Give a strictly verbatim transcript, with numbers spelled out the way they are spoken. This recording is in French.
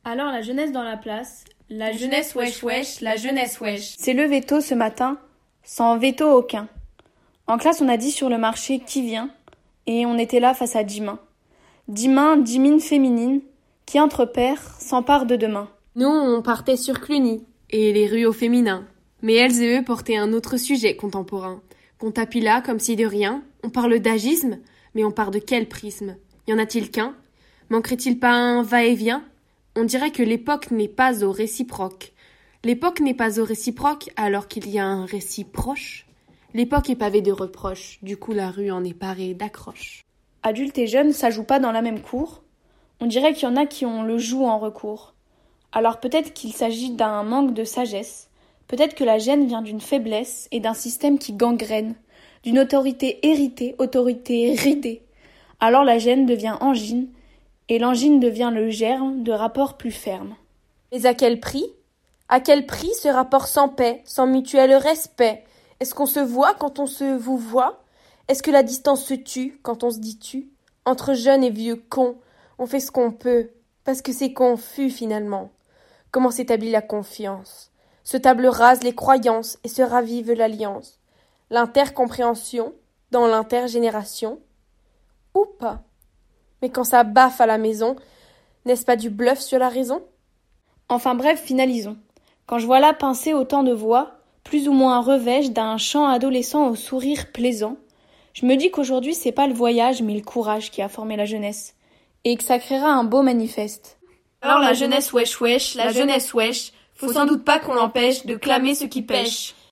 Alors la jeunesse dans la place, La jeunesse wesh wesh, la jeunesse wesh. s'est levé tôt ce matin, sans veto aucun. En classe, on a dit sur le marché qui vient, et on était là face à dix mains. Dix mains, dix mines féminines, qui entre pairs s'emparent de demain. Nous, on partait sur Cluny et les rues au féminin. Mais elles et eux portaient un autre sujet contemporain. Qu'on tapit là comme si de rien. On parle d'agisme, mais on part de quel prisme? Y en a-t-il qu'un? Manquerait-il pas un va-et-vient? On dirait que l'époque n'est pas au réciproque. L'époque n'est pas au réciproque alors qu'il y a un récit proche. L'époque est pavée de reproches, du coup la rue en est parée d'accroches. Adultes et jeunes, ça joue pas dans la même cour. On dirait qu'il y en a qui ont le joug en recours. Alors peut-être qu'il s'agit d'un manque de sagesse. Peut-être que la gêne vient d'une faiblesse et d'un système qui gangrène, d'une autorité héritée, autorité ridée. Alors la gêne devient angine, et l'angine devient le germe de rapports plus fermes. Mais à quel prix? À quel prix ce rapport sans paix, sans mutuel respect? Est-ce qu'on se voit quand on se vous voit? Est-ce que la distance se tue quand on se dit tu? Entre jeunes et vieux cons, on fait ce qu'on peut, parce que c'est confus finalement. Comment s'établit la confiance? Ce table rase les croyances et se ravive l'alliance. L'intercompréhension dans l'intergénération? Ou pas? Mais quand ça baffe à la maison, n'est-ce pas du bluff sur la raison? Enfin bref, finalisons. Quand je vois là pincer autant de voix, plus ou moins revêche d'un chant adolescent au sourire plaisant, je me dis qu'aujourd'hui c'est pas le voyage mais le courage qui a formé la jeunesse, et que ça créera un beau manifeste. Alors la jeunesse wesh wesh, la jeunesse wesh, faut sans doute pas qu'on l'empêche de clamer ce qui pêche.